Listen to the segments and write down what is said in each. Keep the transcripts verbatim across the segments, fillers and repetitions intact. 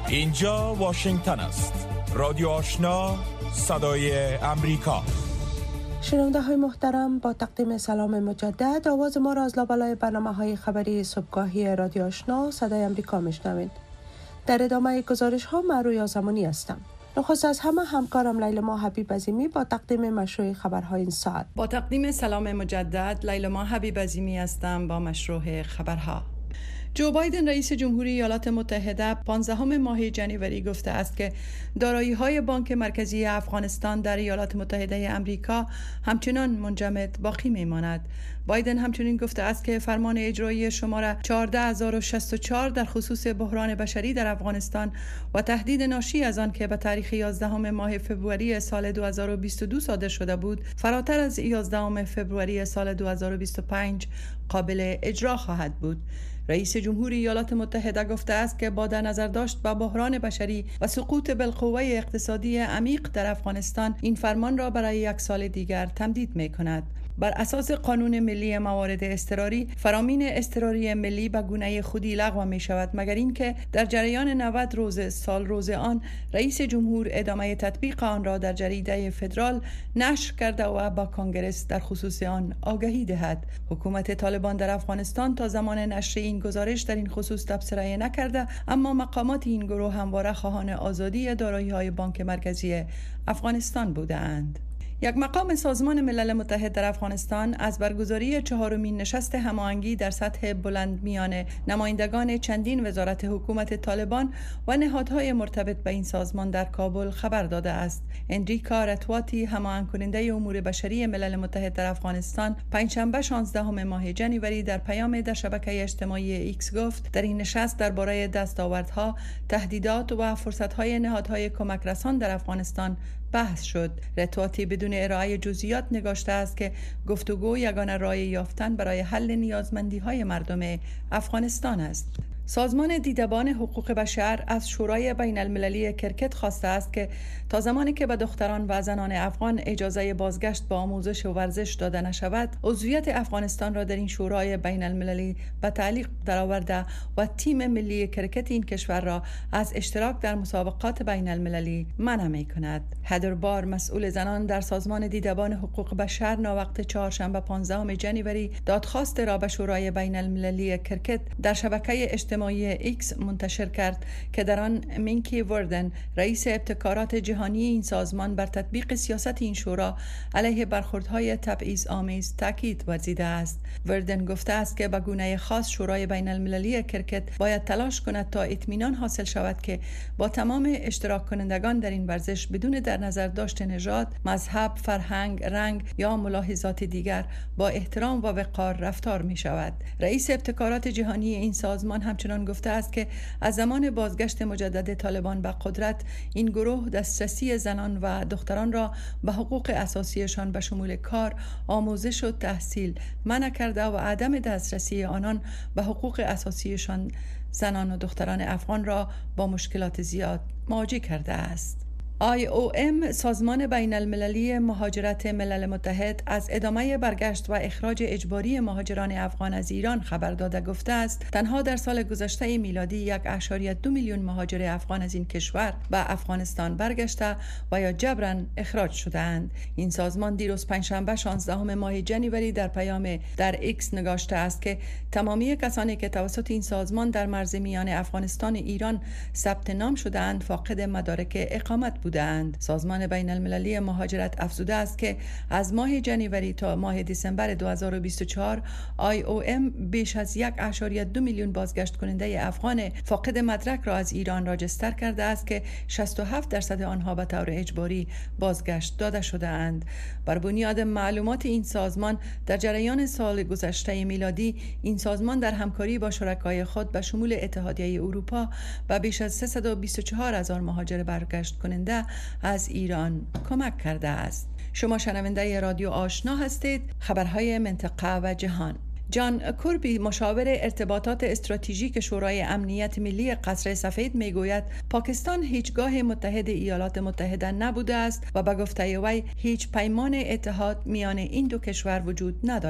اینجا واشنگتن است. رادیو آشنا، صدای امریکا. شنونده های محترم، با تقدیم سلام مجدد، آواز ما را از لابلای برنامه های خبری صبحگاهی رادیو آشنا صدای امریکا میشنوید. در ادامه گزارش ها من رویا زمانی هستم. نخست از همه همکارم لیلما حبیب عظیمی با تقدیم مشروع خبرهای این ساعت. با تقدیم سلام مجدد، لیلما حبیب عظیمی هستم با مشروع خبرها. جو بایدن رئیس جمهوری ایالات متحده پانزدهم ماه جنوری گفته است که دارایی‌های بانک مرکزی افغانستان در ایالات متحده آمریکا همچنان منجمد باقی می‌ماند. بایدن همچنین گفته است که فرمان اجرایی شماره چهارده هزار و شصت و چهار در خصوص بحران بشری در افغانستان و تهدید ناشی از آن که به تاریخ یازدهم ماه فوریه سال دو هزار و بیست و دو صادر شده بود، فراتر از یازدهم فوریه سال دو هزار و بیست و پنج قابل اجرا خواهد بود. رئیس جمهوری ایالات متحده گفته است که با در نظر داشت با بحران بشری و سقوط بالقوه اقتصادی عمیق در افغانستان، این فرمان را برای یک سال دیگر تمدید می کند. بر اساس قانون ملی موارد اضطراری، فرامین اضطراری ملی به گونه خودی لغو می شود، مگر اینکه در جریان نود روز سال روز آن رئیس جمهور ادامه تطبیق آن را در جریده فدرال نشر کرده و با کانگرس در خصوص آن آگهی دهد. حکومت طالبان در افغانستان تا زمان نشر این گزارش در این خصوص تبصره نکرده، اما مقامات این گروه همواره خواهان آزادی دارایی‌های بانک مرکزی افغانستان بودند. یک مقام سازمان ملل متحد در افغانستان از برگزاری چهارمین نشست هماهنگی در سطح بلند میان نمایندگان چندین وزارت حکومت طالبان و نهادهای مرتبط به این سازمان در کابل خبر داده است. انریکا رتواتی، هماهنگ کننده امور بشری ملل متحد در افغانستان، پنجشنبه شانزدهم ماه جنوری در پیام در شبکه اجتماعی ایکس گفت در این نشست درباره دستاوردها، تهدیدات و فرصت‌های نهادهای کمک رسان در افغانستان بحث شد. رتواتی بدون ارائه جزئیات نگاشته است که گفتگو یگانه راه یافتن برای حل نیازمندی‌های مردم افغانستان است. سازمان دیدبان حقوق بشر از شورای بین المللی کرکت خواسته است که تا زمانی که به دختران و زنان افغان اجازه بازگشت به آموزش و ورزش داده نشود، عضویت افغانستان را در این شورای بین المللی به تعلیق درآورده و تیم ملی کرکت این کشور را از اشتراک در مسابقات بین المللی منع می کند. هدر بار، مسئول زنان در سازمان دیدبان حقوق بشر، ناوقت چهارشنبه پانزدهم جنوری دادخواست را به شورای بین المللی کرکت در شبکه اجتماعی ایکس منتشر کرد که در آن مینکی وردن، رئیس ابتکارات جهانی این سازمان، بر تطبیق سیاست این شورا علیه برخوردهای تبعیض آمیز تاکید ورزیده است. وردن گفته است که به گونه خاص شورای بین المللی کرکت باید تلاش کند تا اطمینان حاصل شود که با تمام اشتراک کنندگان در این ورزش بدون در نظر داشت نژاد، مذهب، فرهنگ، رنگ یا ملاحظات دیگر با احترام و وقار رفتار می شود. رئیس ابتکارات جهانی این سازمان همچنین گفته است که از زمان بازگشت مجدد طالبان به قدرت، این گروه دسترسی زنان و دختران را به حقوق اساسیشان به شمول کار، آموزش و تحصیل منع کرده و عدم دسترسی آنان به حقوق اساسیشان زنان و دختران افغان را با مشکلات زیاد مواجه کرده است. آی او ام، سازمان بین المللی مهاجرت ملل متحد، از ادامه برگشت و اخراج اجباری مهاجران افغان از ایران خبر داده گفته است تنها در سال گذشته میلادی یک و دو میلیون مهاجر افغان از این کشور به افغانستان برگشته و یا جبراً اخراج شده‌اند. این سازمان دیروز پنجشنبه شانزدهم ماه جنوری در پیام در ایکس نگاشته است که تمامی کسانی که توسط این سازمان در مرز میان افغانستان و ایران ثبت نام شده‌اند فاقد مدارک اقامت بودند. سازمان بین المللی مهاجرت افزوده است که از ماه جنوری تا ماه دسامبر دو هزار و بیست و چهار آی او ام بیش از یک و دو میلیون بازگشت کننده افغان فاقد مدرک را از ایران راجستر کرده است که شصت و هفت درصد آنها به طور اجباری بازگشت داده شده اند. بر بنیاد معلومات این سازمان، در جریان سال گذشته میلادی این سازمان در همکاری با شرکای خود به شمول اتحادیه اروپا به بیش از سیصد و بیست و چهار هزار مهاجر برگشت کننده از ایران کمک کرده است. شما شنونده رادیو آشنا هستید. خبرهای منطقه و جهان. جان کوربی، مشاور ارتباطات استراتژیک شورای امنیت ملی قصر سفید، میگوید پاکستان هیچگاه متحد ایالات متحده نبوده است و به گفته وی هیچ پیمان اتحاد میان این دو کشور وجود ندارد.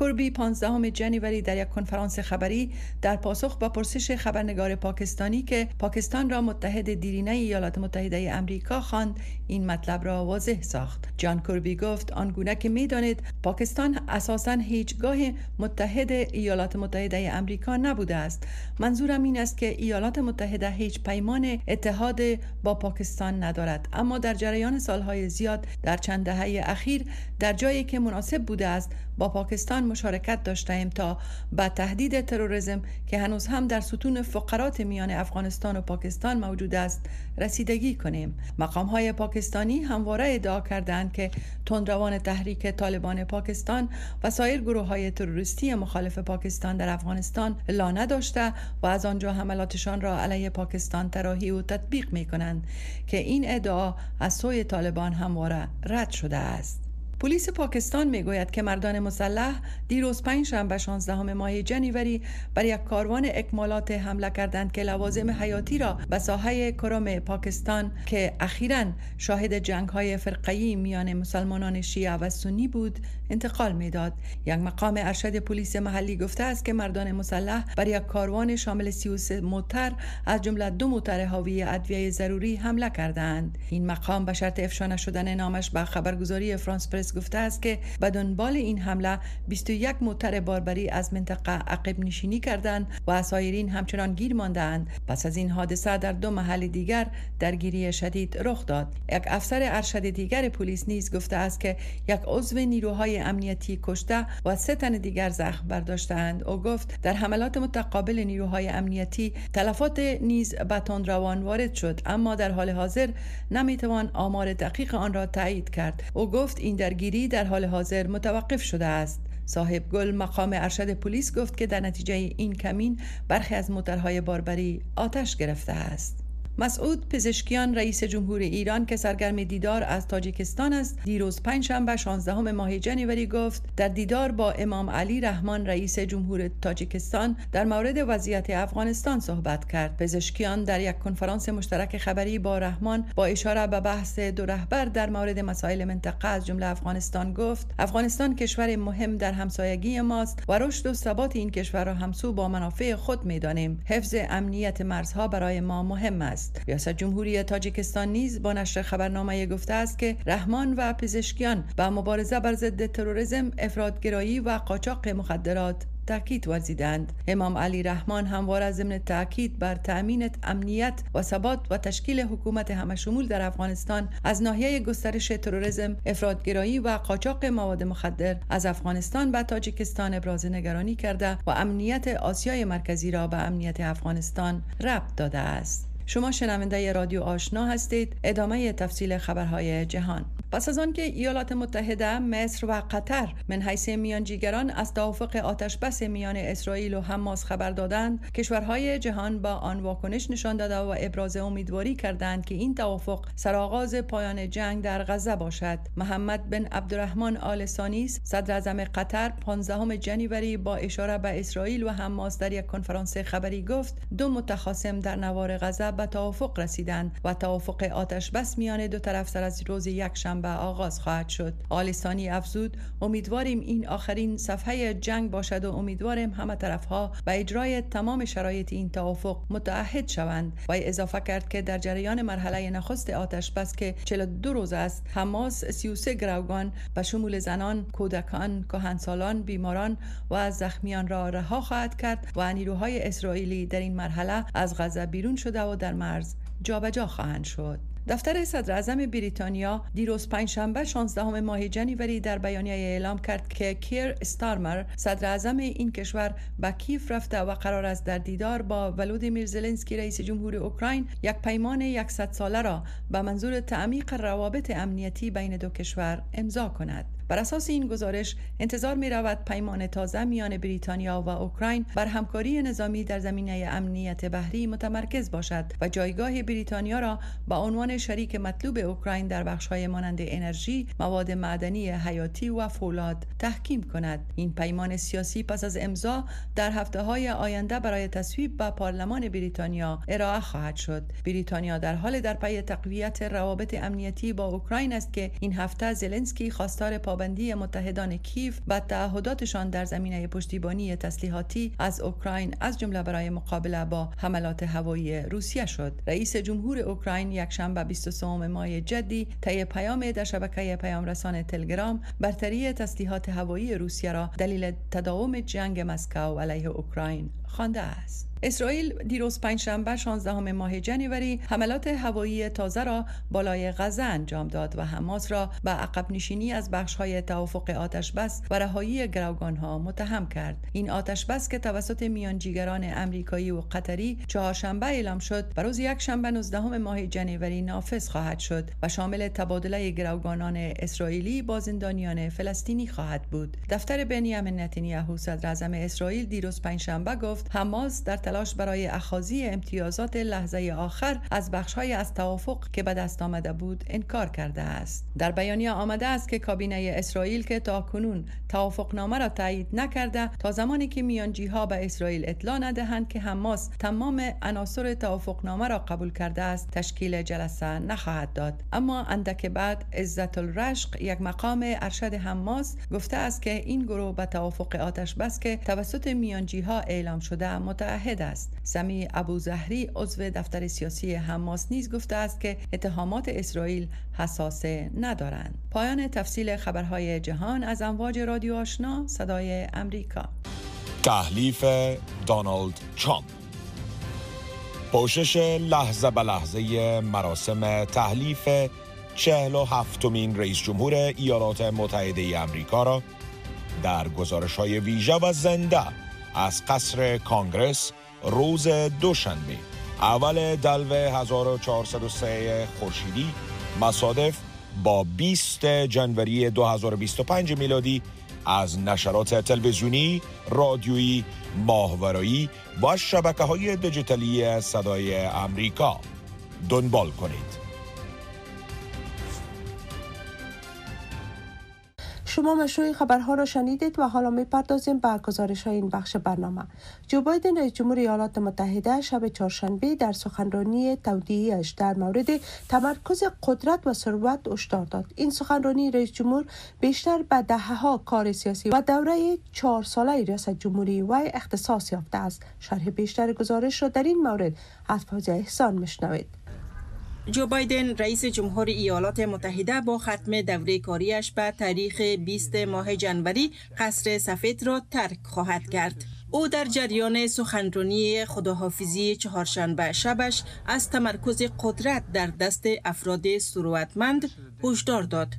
کربی پانزدهم ژانویه در یک کنفرانس خبری در پاسخ به پرسش خبرنگار پاکستانی که پاکستان را متحد دیرینه ایالات متحده آمریکا خواند، این مطلب را واضح ساخت. جان کربی گفت آنگونه که می‌دانید پاکستان اساساً هیچگاه متحد ایالات متحده آمریکا نبوده است. منظورم این است که ایالات متحده هیچ پیمان اتحاد با پاکستان ندارد، اما در جریان سالهای زیاد در چند دهه اخیر در جایی که مناسب بوده است با پاکستان مشارکت داشتیم تا با تهدید تروریسم که هنوز هم در ستون فقرات میان افغانستان و پاکستان موجود است رسیدگی کنیم. مقام‌های پاکستانی همواره ادعا کردند که تندروان تحریک طالبان پاکستان و سایر گروه‌های تروریستی مخالف پاکستان در افغانستان لانه داشته و از آنجا حملاتشان را علیه پاکستان طراحی و تطبیق می‌کنند که این ادعا از سوی طالبان همواره رد شده است. پلیس پاکستان میگوید که مردان مسلح دیروز پنجشنبه شانزدهم ماه ژانویه بر یک کاروان اکمالات حمله کردند که لوازم حیاتی را به ساحه کرم پاکستان که اخیراً شاهد جنگ‌های فرقه‌ای میان مسلمانان شیعه و سنی بود انتقال میداد. یک مقام ارشد پلیس محلی گفته است که مردان مسلح بر یک کاروان شامل سی و سه موتر از جمله دو موتر حاوی ادویه ضروری حمله کردند. این مقام به شرط افشا نشدن نامش به خبرگزاری فرانس پرس گفته است که به دنبال این حمله بیست و یک موتر باربری از منطقه عقب نشینی کردند و اسایرین همچنان گیر ماندند. پس از این حادثه در دو محل دیگر درگیری شدید رخ داد. یک افسر ارشد دیگر پلیس نیز گفته است که یک عضو نیروهای امنیتی کشته و سه تن دیگر زخم برداشتند. او گفت در حملات متقابل نیروهای امنیتی تلفات نیز به تندروان وارد شد، اما در حال حاضر نمیتوان آمار دقیق آن را تایید کرد. او گفت این درگیری در حال حاضر متوقف شده است. صاحب گل مقام ارشد پلیس گفت که در نتیجه این کمین برخی از موترهای باربری آتش گرفته است. مسعود پزشکیان رئیس جمهور ایران که سرگرم دیدار از تاجیکستان است، دیروز پنجشنبه شانزدهم ماه ژانویه گفت در دیدار با امام علی رحمان رئیس جمهور تاجیکستان در مورد وضعیت افغانستان صحبت کرد. پزشکیان در یک کنفرانس مشترک خبری با رحمان با اشاره به بحث دو رهبر در مورد مسائل منطقه از جمله افغانستان گفت افغانستان کشور مهم در همسایگی ماست و رشد و ثبات این کشور را همسو با منافع خود می‌دانیم. حفظ امنیت مرزها برای ما مهم است. ریاست جمهوری تاجیکستان نیز با نشر خبرنامه گفته است که رحمان و پزشکیان با مبارزه بر ضد تروریسم، افراطگرایی و قاچاق مخدرات تاکید ورزیدند. امام علی رحمان همواره ضمن تاکید بر تأمین امنیت و ثبات و تشکیل حکومت همشمول در افغانستان از ناحیه گسترش تروریسم، افراطگرایی و قاچاق مواد مخدر از افغانستان به تاجیکستان ابراز نگرانی کرده و امنیت آسیای مرکزی را به امنیت افغانستان ربط داده است. شما شنونده رادیو آشنا هستید. ادامه تفصیل خبرهای جهان. پس از آن که ایالات متحده، مصر و قطر من حیث میانجیگران از توافق آتشبس میان اسرائیل و حماس خبر دادند، کشورهای جهان با آن واکنش نشان داده و ابراز امیدواری کردند که این توافق سرآغاز پایان جنگ در غزه باشد. محمد بن عبدالرحمن آل ثانی صدر اعظم قطر پانزدهم ژانویه با اشاره به اسرائیل و حماس در یک کنفرانس خبری گفت دو متخاصم در نوار غزه به توافق رسیدند و توافق آتشبس میان دو طرف سر از روز یکشنبه آغاز خواهد شد. آل ثانی افزود امیدواریم این آخرین صفحه جنگ باشد و امیدواریم همه طرفها به اجرای تمام شرایط این توافق متعهد شوند. و اضافه کرد که در جریان مرحله نخست آتشبس که چهل و دو روز است، حماس سی و سه گروگان به شمول زنان، کودکان، کهنسالان، بیماران و زخمیان را رها خواهد کرد و نیروهای اسرائیلی در این مرحله از غزه بیرون شده و در مرز جابجا خواهند شد. دفتر صدر اعظم بریتانیا دیروز پنجشنبه شانزدهم ماه ژانویه در بیانیه اعلام کرد که کیر استارمر صدر اعظم این کشور به کیف رفته و قرار است در دیدار با ولودیمیر زلنسکی رئیس جمهور اوکراین یک پیمان صد ساله را به منظور تعمیق روابط امنیتی بین دو کشور امضا کند. بر اساس این گزارش انتظار می رود پیمان تازه میان بریتانیا و اوکراین بر همکاری نظامی در زمینه امنیت بحری متمرکز باشد و جایگاه بریتانیا را به عنوان شریک مطلوب اوکراین در بخش‌های مانند انرژی، مواد معدنی حیاتی و فولاد تحکیم کند. این پیمان سیاسی پس از امضا در هفته‌های آینده برای تصویب به پارلمان بریتانیا ارائه خواهد شد. بریتانیا در حال در پی تقویت روابط امنیتی با اوکراین است که این هفته زلنسکی خواستار پابرجایی پابندی متحدان کیف به تعهداتشان در زمینه پشتیبانی تسلیحاتی از اوکراین از جمله برای مقابله با حملات هوایی روسیه شد. رئیس جمهور اوکراین یکشنبه بیست و سوم ماه جدی طی پیام در شبکه پیام رسان تلگرام برتری تسلیحات هوایی روسیه را دلیل تداوم جنگ مسکو علیه اوکراین خوانده است. اسرائیل دیروز پنجشنبه شانزدهم ماه جنوری حملات هوایی تازه را بالای غزه انجام داد و حماس را به عقب نشینی از بخش‌های توافق آتش‌بس و رهایی گروگان‌ها متهم کرد. این آتش‌بس که توسط میانجیگران امریکایی و قطری چهارشنبه اعلام شد، به روز یکشنبه نوزدهم ماه جنوری نافذ خواهد شد و شامل تبادله گروگانان اسرائیلی با زندانیان فلسطینی خواهد بود. دفتر بنیامین نتانیاهو صدر اعظم اسرائیل دیروز پنجشنبه گفت حماس در تلاش برای اخاذی امتیازات لحظه آخر از بخش‌های از توافق که به دست آمده بود انکار کرده است. در بیانیه آمده است که کابینه اسرائیل که تاکنون توافقنامه را تایید نکرده تا زمانی که میانجی‌ها به اسرائیل اطلاع ندهند که حماس تمام عناصر توافقنامه را قبول کرده است تشکیل جلسه نخواهد داد. اما اندک بعد عزت الرشق یک مقام ارشد حماس گفته است که این گروه به توافق آتش‌بس که توسط میانجی‌ها اعلام شده متعهد است. سمی ابوظهری عضو دفتر سیاسی حماس نیز گفته است که اتهامات اسرائیل حساسه ندارند. پایان تفصیل خبرهای جهان از امواج رادیو آشنا صدای امریکا. تحلیف دونالد ترامپ. پوشش لحظه به لحظه مراسم تحلیف چهل و هفتمین رئیس جمهور ایالات متحده امریکا را در گزارش‌های ویژه و زنده از قصر کانگرس روز دوشنبه اول دلو هزار و چهارصد و سه خورشیدی مصادف با بیست جنوری دو هزار و بیست و پنج میلادی از نشرات تلویزیونی، رادیویی، ماهواره‌ای و شبکه‌های دیجیتالی صدای امریکا دنبال کنید. شما مشروع خبرها را شنیدید و حالا می‌پردازیم به گزارش‌های این بخش برنامه. جو بایدن رئیس جمهور ایالات متحده شب چهارشنبه در سخنرانی تودیعیش در مورد تمرکز قدرت و ثروت هشدار داد. این سخنرانی رئیس جمهور بیشتر به دهه‌ها کار سیاسی و دوره چهار ساله ریاست جمهوری وی اختصاص یافته است. شرح بیشتر گزارش را در این مورد از فوزی احسان میشنوید. جو بایدن رئیس جمهور ایالات متحده با ختم دوره کاریش به تاریخ بیست ماه جنوری قصر سفید را ترک خواهد کرد. او در جریان سخنرانی خداحافظی چهارشنبه شبش از تمرکز قدرت در دست افراد ثروتمند هشدار داد.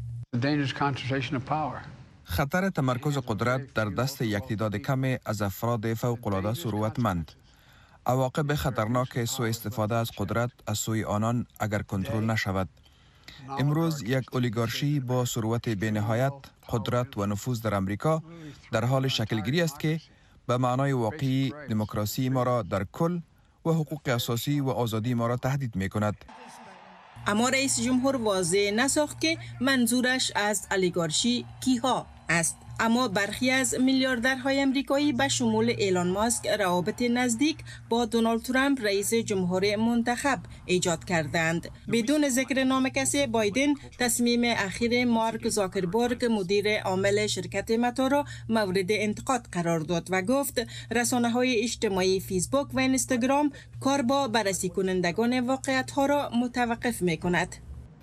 خطر تمرکز قدرت در دست یک تعداد کم از افراد فوق‌العاده ثروتمند. عواقب خطرناک سوء استفاده از قدرت از سوی آنان اگر کنترل نشود. امروز یک اولیگارشی با ثروت بی‌نهایت، قدرت و نفوذ در امریکا در حال شکلگیری است که به معنای واقعی دموکراسی ما را در کل و حقوق اساسی و آزادی ما را تهدید می کند. اما رئیس جمهور واضح نساخت که منظورش از اولیگارشی کیها است. اما برخی از میلیاردرهای امریکایی به شمول ایلان ماسک روابط نزدیک با دونالد ترامپ رئیس جمهور منتخب ایجاد کردند. بدون ذکر نام کسی، بایدن تصمیم اخیر مارک زاکربرگ مدیر عامل شرکت متا را مورد انتقاد قرار داد و گفت رسانه‌های اجتماعی فیسبوک و اینستاگرام کار با بررسی کنندگان واقعیت‌ها را متوقف می‌کند.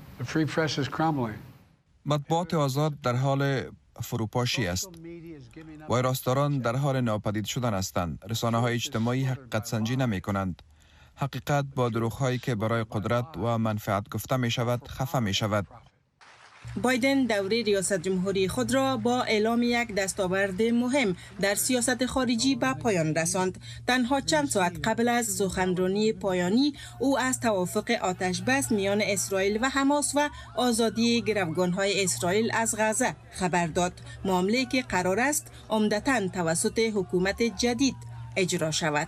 مطبوعات آزاد در حال فروپاشی است. ویراستاران در حال ناپدید شدن هستند. رسانه‌های اجتماعی حقیقت سنجی نمی کنند. حقیقت با دروغ‌هایی که برای قدرت و منفعت گفته می شود خفه می شود. بایدن دوره ریاست جمهوری خود را با اعلام یک دستاورد مهم در سیاست خارجی به پایان رساند. تنها چند ساعت قبل از سخنرانی پایانی او از توافق آتش‌بس میان اسرائیل و حماس و آزادی گروگان‌های اسرائیل از غزه خبر داد. معامله‌ای که قرار است عمدتاً توسط حکومت جدید اجرا شود.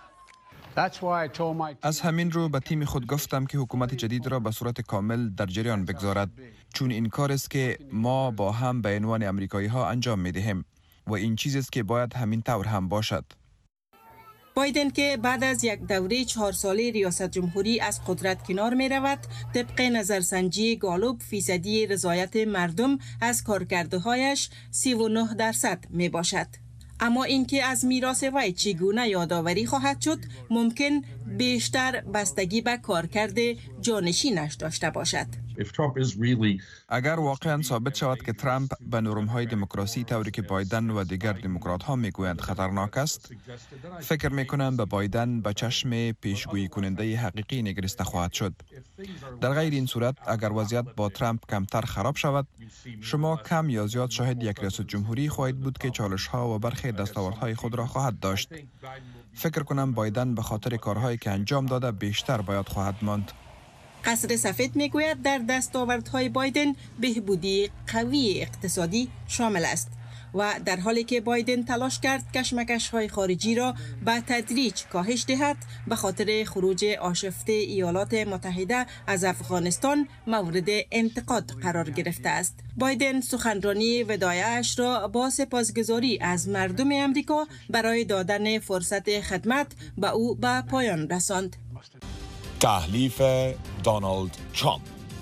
از همین رو به تیم خود گفتم که حکومت جدید را به صورت کامل در جریان بگذارد، چون این کار است که ما با هم به عنوان امریکایی ها انجام می دهیم و این چیزی است که باید همین طور هم باشد. بایدن که بعد از یک دوره چهار ساله ریاست جمهوری از قدرت کنار می رود، طبق نظرسنجی گالوب فیصدی رضایت مردم از کارکردهایش سی و نه درصد می باشد. اما اینکه از میراث وی چگونه یادآوری خواهد شد ممکن بیشتر بستگی به کارکرد جانشینش داشته باشد. اگر واقعا ثابت شود که ترامپ به نرم‌های دموکراسی طوری که بایدن و دیگر دموکرات‌ها میگویند خطرناک است، فکر میکنم به بایدن به چشم پیشگویی کننده حقیقی نگریسته خواهد شد. در غیر این صورت اگر وضعیت با ترامپ کمتر خراب شود، شما کم یا زیاد شاهد یک ریاست جمهوری خواهید بود که چالش‌ها و برخی دستاوردهای خود را خواهد داشت. فکر کنم بایدن به خاطر کارهایی که انجام داده بیشتر باید خواهد ماند. قصر سفید میگوید در دستاوردهای بایدن بهبودی قوی اقتصادی شامل است و در حالی که بایدن تلاش کرد کشمکش‌های خارجی را به تدریج کاهش دهد، به خاطر خروج آشفته ایالات متحده از افغانستان مورد انتقاد قرار گرفته است. بایدن سخنرانی وداعیش را با سپاسگزاری از مردم امریکا برای دادن فرصت خدمت به او به پایان رساند. تحلیف دونالد ترامپ.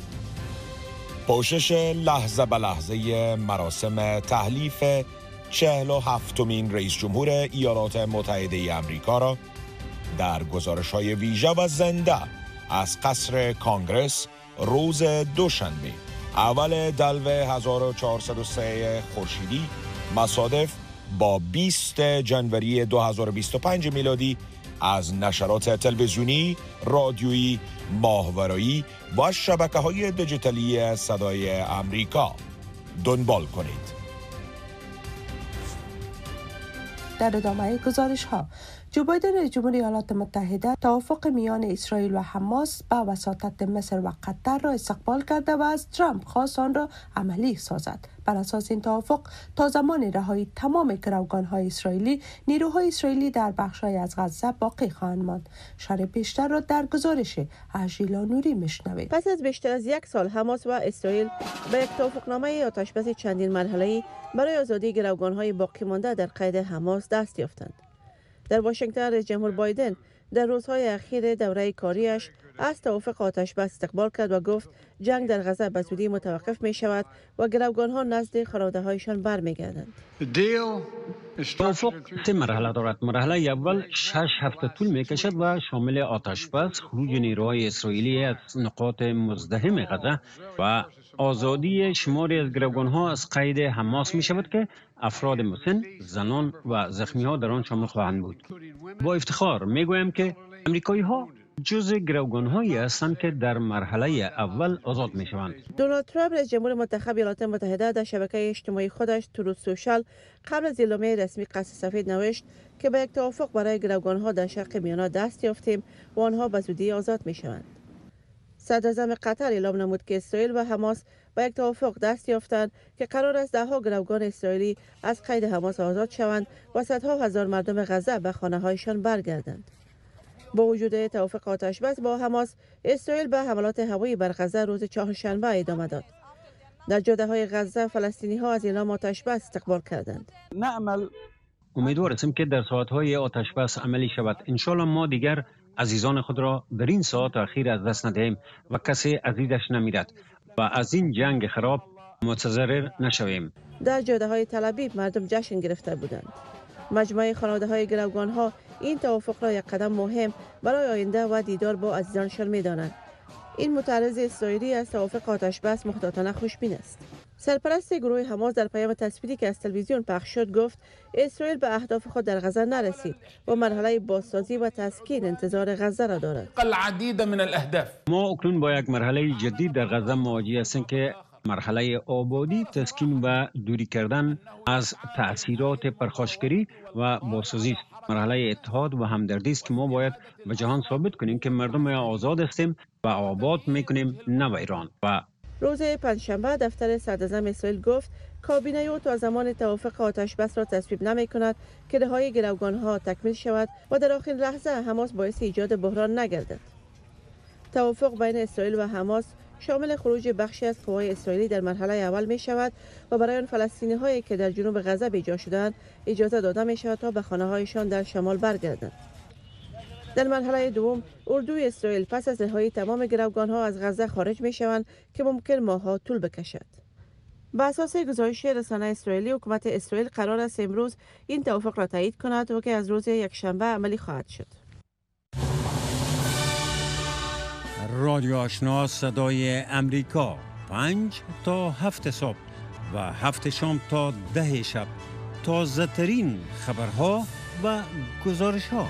پوشش لحظه به لحظه مراسم تحلیف چهل و هفتمین رئیس جمهور ایالات متحده امریکا را در گزارش‌های ویژه و زنده از قصر کانگرس روز دوشنبه اول دلو هزار و چهارصد و سه خورشیدی مصادف با بیست جنوری دو هزار و بیست و پنج میلادی از نشرات تلویزیونی، رادیویی، ماهواره‌ای و شبکه‌های دیجیتالی صدای امریکا دنبال کنید. در ادامه گزارش ها، جو بایدن رئیس جمهور ایالات متحده توافق میان اسرائیل و حماس با وساطت مصر و قطر را استقبال کرده و از ترامپ خواست آن را عملی سازد. بر اساس این توافق تا زمان رهایی تمام گروگان‌های اسرائیلی، نیروهای اسرائیلی در بخش‌های از غزه باقی خواهند ماند. شرح بیشتر را در گزارش عجیلا نوری میشنوید. پس از بیشتر از یک سال حماس و اسرائیل به یک توافقنامه آتشبس چندین مرحله‌ای برای آزادی گروگان‌های باقی مانده در قید حماس دست یافتند. در واشنگتن رئیس جمهور بایدن در روزهای اخیر دوره کاریش از توافق آتشبس استقبال کرد و گفت جنگ در غزه به زودی متوقف می شود و گروگان‌ها نزد خانواده‌هایشان برمیگردند. توافق سه مرحله دارد. مرحله اول شش هفته طول می کشد و شامل آتشبس، خروج نیروهای اسرائیلی از نقاط مزدحم غزه و آزادی شماری از گروگان‌ها از قید حماس می شود که افراد مسن، زنان و زخمی ها در آن شامل خواهند بود. با افتخار می گویم که امریکایی ها جزء گروگان‌هایی هستند که در مرحله اول آزاد می شوند. دونالد ترامپ رئیس جمهور منتخب ایالات متحده در شبکه اجتماعی خودش تروث سوشال قبل از اعلامیه رسمی قصر سفید نوشت که به یک توافق برای گروگان‌ها در شرق میانه دست یافتیم و آنها به زودی آزاد می شوند. صدر اعظم قطر اعلام نمود که اسرائیل و حماس به یک توافق دست یافتند که قرار است ده ها گروگان اسرائیلی از قید حماس آزاد شوند و صدها هزار مردم غزه به خانه‌هایشان برگردند. با وجود توافق آتشبس با حماس، اسرائیل به حملات هوایی بر غزه روز چهارشنبه ادامه داد. در جاده‌های غزه فلسطینی‌ها از اعلام آتشبس استقبال کردند. نأمل امیدوار هستیم که در ساعت‌های آتشبس عملی شود. انشالله ما دیگر عزیزان خود را در این ساعت اخیر از دست ندهیم و کسی عزیزش نمیرد و از این جنگ خراب متضرر نشویم. در جاده‌های تل ابیب مردم جشن گرفته بودند. مجموعه خانواده‌های گروگان‌ها این توافق را یک قدم مهم برای آینده و دیدار با عزیزانشان می‌دانند. این متعرض اسرائیلی از توافق آتشبس محتاطانه خوشبین است. سرپرست گروه حماس در پیام تصویری که از تلویزیون پخش شد گفت اسرائیل به اهداف خود در غزه نرسید و مرحله بازسازی و تسکین انتظار غزه را دارد. العديد من الاهداف. ما اکنون با یک مرحله جدید در غزه مواجه هستیم که مرحله آبادی، تسکین و دوری کردن از تأثیرات پرخاشگری و بازسازی است. مرحله اتحاد و همدردی است که ما باید به جهان ثابت کنیم که مردم آزاد هستیم و آباد میکنیم، نه و ایران. و روز پنجشنبه دفتر صدراعظم اسرائیل گفت کابینه او تا زمان توافق آتشبس را تصویب نمی کند که رهایی گروگان‌ها تکمیل شود و در آخرین لحظه حماس باعث ایجاد بحران نگردد. توافق بین اسرائیل و حماس شامل خروج بخشی از قوای اسرائیلی در مرحله اول می شود و برای آن فلسطینی هایی که در جنوب غزه بیجا شدند اجازه داده می شود تا به خانه هایشان در شمال برگردند. در مرحله دوم اردوی اسرائیل پس از رهایی تمام گروگانها از غزه خارج می شوند که ممکن ماه‌ها طول بکشد. بر اساس گزارش رسانه اسرائیلی، حکومت اسرائیل قرار است امروز این توافق را تایید کند و که از روز یکشنبه عملی خواهد شد. رادیو آشنا صدای امریکا، پنج تا هفت صبح و هفت شام تا ده شب، تازه ترین خبرها و گزارش ها.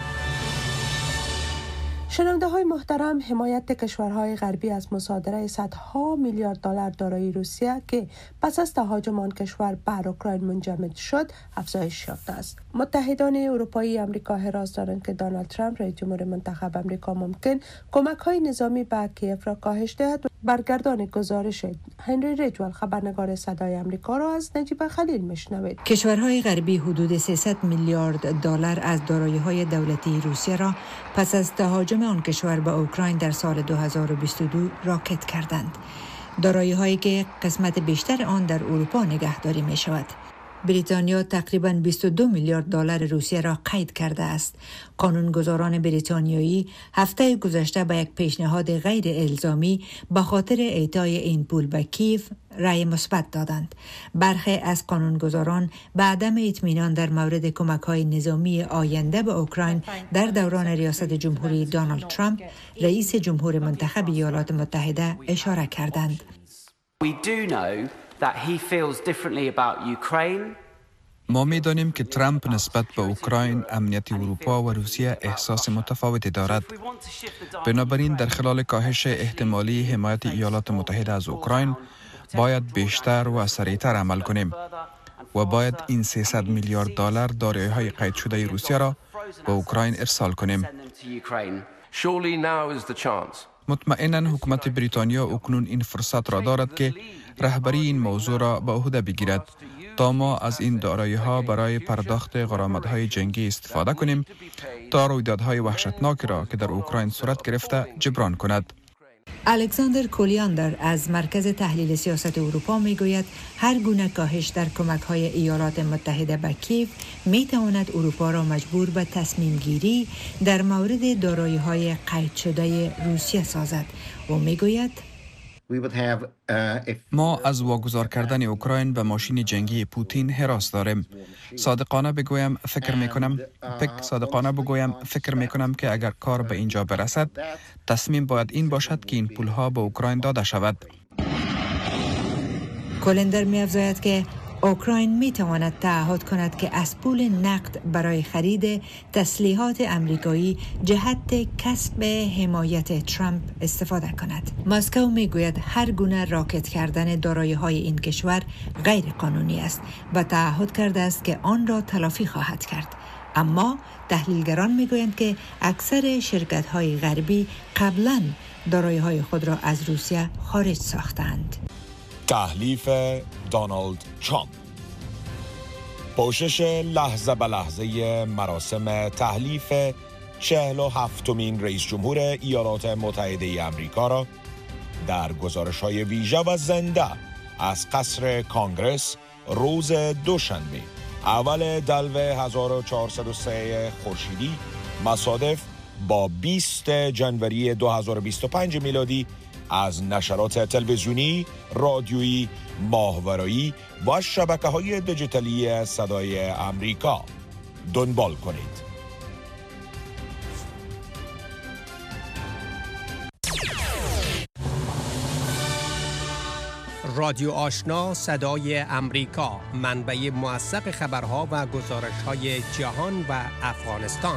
شنونده های محترم، حمایت کشورهای غربی از مصادره صدها میلیارد دلار دارایی روسیه که پس از تهاجم آن کشور بر اوکراین منجمد شد افزایش یافته است. متحدان اروپایی امریکا حراس دارند که دونالد ترامپ رئیس جمهور منتخب امریکا ممکن کمک های نظامی به کیف را کاهش دهد. برگردان گزارش هنری ریجوال، خبرنگار صدای امریکا، را از نجیب خلیل میشنوید. کشورهای غربی حدود سیصد میلیارد دلار از دارایی‌های دولتی روسیه را پس از تهاجم آن کشور به اوکراین در سال دو هزار و بیست و دو راکت کردند. دارایی‌هایی که قسمت بیشتر آن در اروپا نگهداری می‌شود. بریتانیا تقریباً بیست و دو میلیارد دلار روسیه را قید کرده است. قانونگذاران بریتانیایی هفته گذشته به یک پیشنهاد غیر الزامی به خاطر اعطای این پول به کیف رأی مثبت دادند. برخی از قانونگذاران به عدم اطمینان در مورد کمک‌های نظامی آینده به اوکراین در دوران ریاست جمهوری دونالد ترامپ، رئیس جمهور منتخب ایالات متحده، اشاره کردند. We do know that he feels differently about Ukraine. ما می دانیم که ترامپ نسبت به اوکراین، امنیت اروپا و روسیه احساس متفاوتی دارد. بنابراین در خلال کاهش احتمالی حمایت ایالات متحده از اوکراین باید بیشتر و سریعتر عمل کنیم و باید این سیصد میلیارد دلار دارایی‌های قید شده روسیه را به اوکراین ارسال کنیم. مطمئناً حکومت بریتانیا اکنون این فرصت را دارد که رهبری این موضوع را به عهده بگیرد تا ما از این دارایی‌ها برای پرداخت غرامت‌های جنگی استفاده کنیم تا رویدادهای وحشتناک را که در اوکراین صورت گرفته جبران کند. الکساندر کولیاندر از مرکز تحلیل سیاست اروپا میگوید هر گونه کاهش در کمک‌های ایالات متحده به کیف میتواند اروپا را مجبور به تصمیم گیری در مورد دارایی‌های قید شده روسیه سازد و میگوید ما از واگذار کردن اوکراین به ماشین جنگی پوتین هراس داریم. صادقانه بگویم فکر میکنم فکر صادقانه بگویم فکر میکنم که اگر کار به اینجا برسد، تصمیم باید این باشد که این پولها به اوکراین داده شود. کولندر می‌افزاید که اوکراین میتواند تعهد کند که از پول نقد برای خرید تسلیحات امریکایی جهت کسب حمایت ترامپ استفاده کند. مسکو میگوید هر گونه راکت کردن دارایی‌های این کشور غیر قانونی است و تعهد کرده است که آن را تلافی خواهد کرد. اما تحلیلگران میگویند که اکثر شرکت‌های غربی قبلاً دارایی‌های خود را از روسیه خارج ساختند. تحلیف دونالد ترامپ. پوشش لحظه به لحظه مراسم تحلیف چهل و هفتمین رئیس جمهور ایالات متحده آمریکا را در گزارش‌های ویژه و زنده از قصر کانگرس روز دوشنبه اول دلو هزار و چهارصد و سه خورشیدی مصادف با بیست جنوری دو هزار و بیست و پنج میلادی از نشرات تلویزیونی، رادیویی، ماهواره‌ای و شبکه‌های دیجیتالی صدای آمریکا دنبال کنید. رادیو آشنا صدای امریکا، منبع موثق خبرها و گزارش‌های جهان و افغانستان.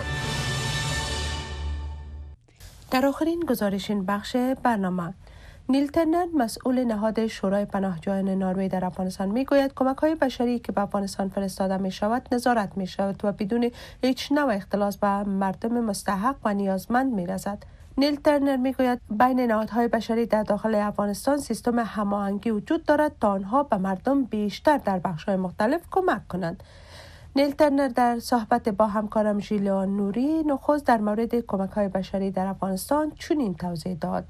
در آخرین گزارش این بخش برنامه، نیل ترنر، مسئول نهاد شورای پناهجویان نروژ در افغانستان، میگوید کمک‌های بشری که به افغانستان فرستاده می‌شود نظارت می‌شود و بدون هیچ نوع اختلاس به مردم مستحق و نیازمند می‌رسد. نیل ترنر میگوید بین نهادهای بشری در داخل افغانستان سیستم هماهنگی وجود دارد تا آنها به مردم بیشتر در بخش‌های مختلف کمک کنند. نیل ترنر در صحبت با همکارم ژیلیان نوری نخست در مورد کمک‌های بشری در افغانستان چنین توضیح داد.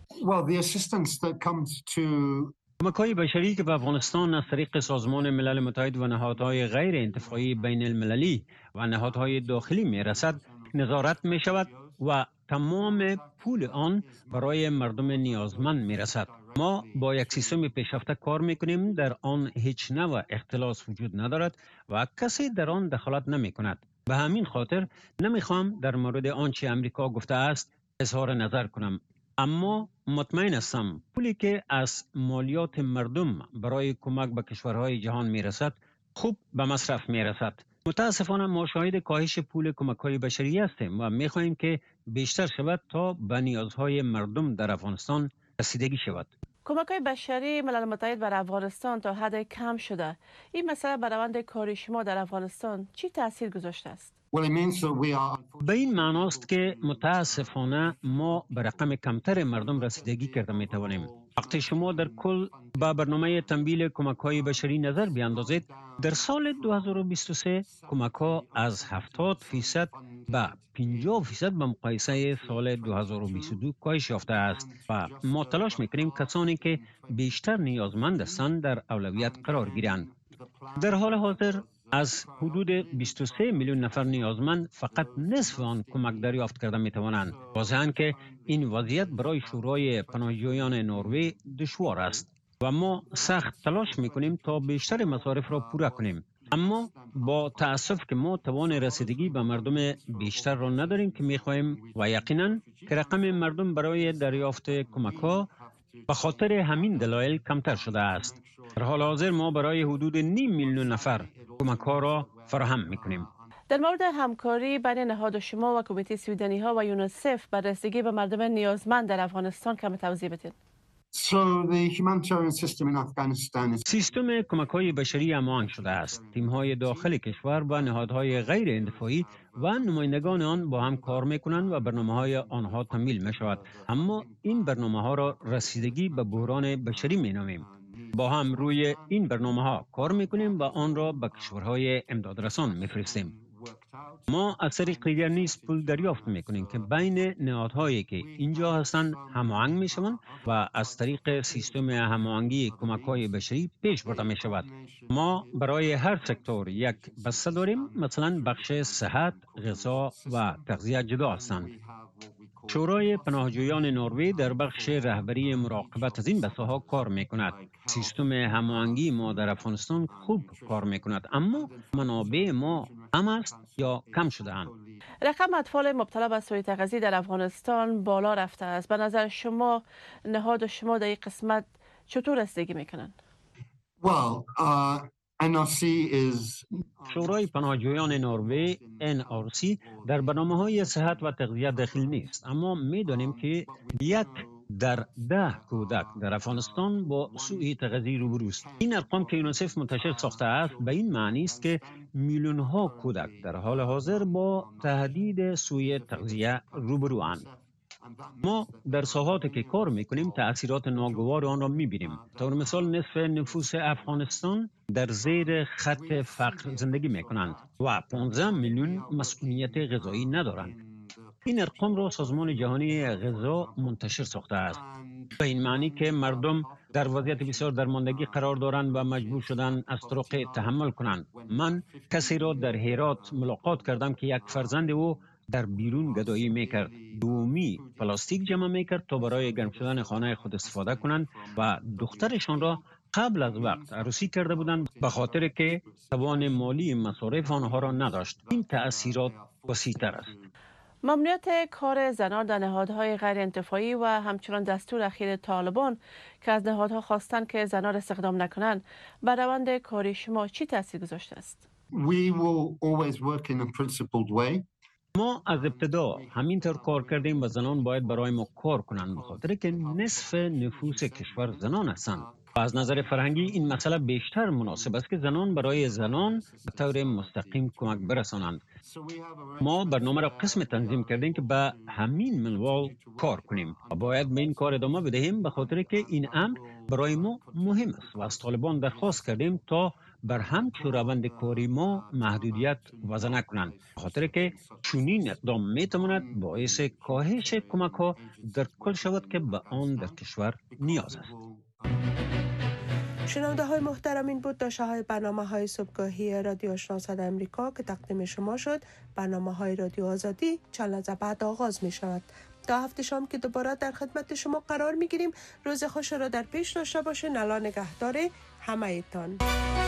کمک‌های بشری که به افغانستان از طریق سازمان ملل متحد و نهادهای غیر انتفاعی بین المللی و نهادهای داخلی می‌رسد نظارت می‌شود و تمام پول آن برای مردم نیازمند می رسد. ما با یک سیستم پیشرفته کار می کنیم، در آن هیچ نوع اختلاس وجود ندارد و کسی در آن دخالت نمی کند. به همین خاطر نمی خواهم در مورد آنچه امریکا گفته است اظهار نظر کنم. اما مطمئن هستم پولی که از مالیات مردم برای کمک به کشورهای جهان می رسد خوب به مصرف می رسد. متاسفانه ما شاهد کاهش پول کمک‌های بشری هستیم و می خواهیم که بیشتر شود تا به نیازهای مردم در افغانستان رسیدگی شود. کمک‌های بشری ملل متحد بر افغانستان تا حد کم شده. این مسئله بر روند کاری شما در افغانستان چی تاثیر گذاشته است؟ به این معناست که متاسفانه ما به رقم کمتر مردم رسیدگی کرده می توانیم. وقتی شما در کل با برنامه تمویل کمک‌های بشری نظر بیاندازید، در سال دو هزار و بیست و سه کمک‌ها از هفتاد فیصد به پنجاه فیصد به مقایسه سال دو هزار و بیست و دو کاهش یافته است و ما تلاش می‌کنیم کسانی که بیشتر نیازمند هستند در اولویت قرار گیرند. در حال حاضر از حدود بیست و سه میلیون نفر نیازمند فقط نصف آن کمک دریافت کرده می توانند. واضحاً که این وضعیت برای شورای پناهجویان نروژ دشوار است و ما سخت تلاش می کنیم تا بیشتر مصارف را پوره کنیم. اما با تأسف که ما توان رسیدگی به مردم بیشتر را نداریم که می خواهیم و یقیناً که رقم مردم برای دریافت کمک ها به خاطر همین دلایل کمتر شده است. در حال حاضر ما برای حدود نیم میلیون نفر کمک ها را فراهم میکنیم. در مورد همکاری بین نهاد شما و کمیته سویدنی ها و یونیسف بر رسیدگی به مردم نیازمند در افغانستان کم توضیح بدید. سیستم کمک های بشری هماهنگ شده است. تیم های داخل کشور و نهادهای غیر انتفاعی و نمایندگان آن با هم کار میکنند و برنامه های آنها تمویل می شود. اما این برنامه ها را رسیدگی به بحران بشری می نامیم. با هم روی این برنامه ها کار میکنیم و آن را به کشورهای امدادرسان میفرستیم. ما از طریق دیگر نیز پول دریافت میکنیم که بین نهادهایی که اینجا هستند هماهنگ میشوند و از طریق سیستم هماهنگی کمک‌های بشری پیش برده میشود. ما برای هر سکتور یک بسته داریم، مثلا بخش صحت، غذا و تغذیه جدا هستند. شورای پناهجویان نروژ در بخش رهبری مراقبت از این بسته ها کار میکند. سیستم هماهنگی ما در افغانستان خوب کار میکند، اما منابع ما کم است یا کم شده اند. رقم اطفال مبتلا به سوء تغذیه در افغانستان بالا رفته است. به نظر شما نهاد شما در این قسمت چطور رسیدگی میکنند؟ Well, uh... ان آر سی is... شورای پناهجویان نروژ ان آر سی در برنامه‌های صحت و تغذیه داخل نیست، اما می‌دانیم که یک در ده کودک در افغانستان با سوء تغذیه روبروست. این ارقام که یونیسف منتشر ساخته است به این معنی است که میلیون ها کودک در حال حاضر با تهدید سوء تغذیه روبروند. ما در ساحاتی که کار میکنیم تأثیرات ناگوار آن را میبینیم. طور مثال نصف نفوس افغانستان در زیر خط فقر زندگی میکنند و پانزده میلیون مسئولیت غذایی ندارند. این ارقام را سازمان جهانی غذا منتشر ساخته است. به این معنی که مردم در وضعیت بسیار درماندگی قرار دارند و مجبور شدند از طرق تحمل کنند. من کسی را در هرات ملاقات کردم که یک فرزند او در بیرون گدایی میکرد. دومی پلاستیک جمع میکرد تا برای گرم شدن خانه خود استفاده کنند و دخترشان را قبل از وقت عروسی کرده بودند به خاطر که توان مالی مصارف آنها را نداشت. این تأثیرات وسیع‌تر است. ممنوعیت کار زنان در نهادهای غیر انتفاعی و همچنان دستور اخیر طالبان که از نهادها خواستند که زنان را استخدام نکنند بر روند کاری شما چی تاثیر گذاشته است؟ We will always work in a principled way. ما از ابتدا همینطور کار کردیم و زنان باید برای ما کار کنند به خاطر که نصف نفوس کشور زنان هستند. و از نظر فرهنگی این مسئله بیشتر مناسب است که زنان برای زنان به طور مستقیم کمک برسانند. ما برنامه را قسم تنظیم کردیم که به همین منوال کار کنیم و باید به این کار ادامه بدهیم به خاطر که این امر برای ما مهم است و از طالبان درخواست کردیم تا بر همچون روند کاری ما محدودیت وضع نکنند به خاطر که چنین اقدام میتواند باعث کاهش کمک ها در کل شود که به آن در کشور نیاز است. شنونده های محترم، این بود داشته های برنامه های صبحگاهی رادیو آشنا صدای امریکا که تقدیم شما شد. برنامه های رادیو آزادی چند لحظه بعد آغاز می شود. تا هفته شام که دوباره در خدمت شما قرار می گیریم. روز خوش را در پیش داشته باشین. الله نگهدار همه ایتان.